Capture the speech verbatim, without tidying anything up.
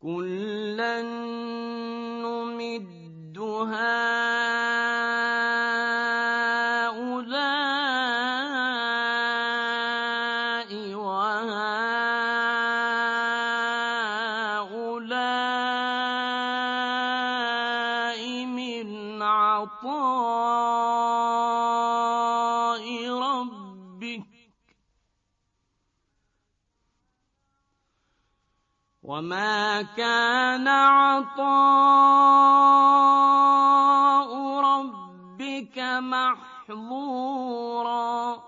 كُلًّا نُّمِدُّ هَٰؤُلَاءِ وَهَٰؤُلَاءِ مِنْ عَطَاءِ رَبِّكَ ۚ وَمَا كَانَ عَطَاءُ رَبِّكَ مَحْظُورًا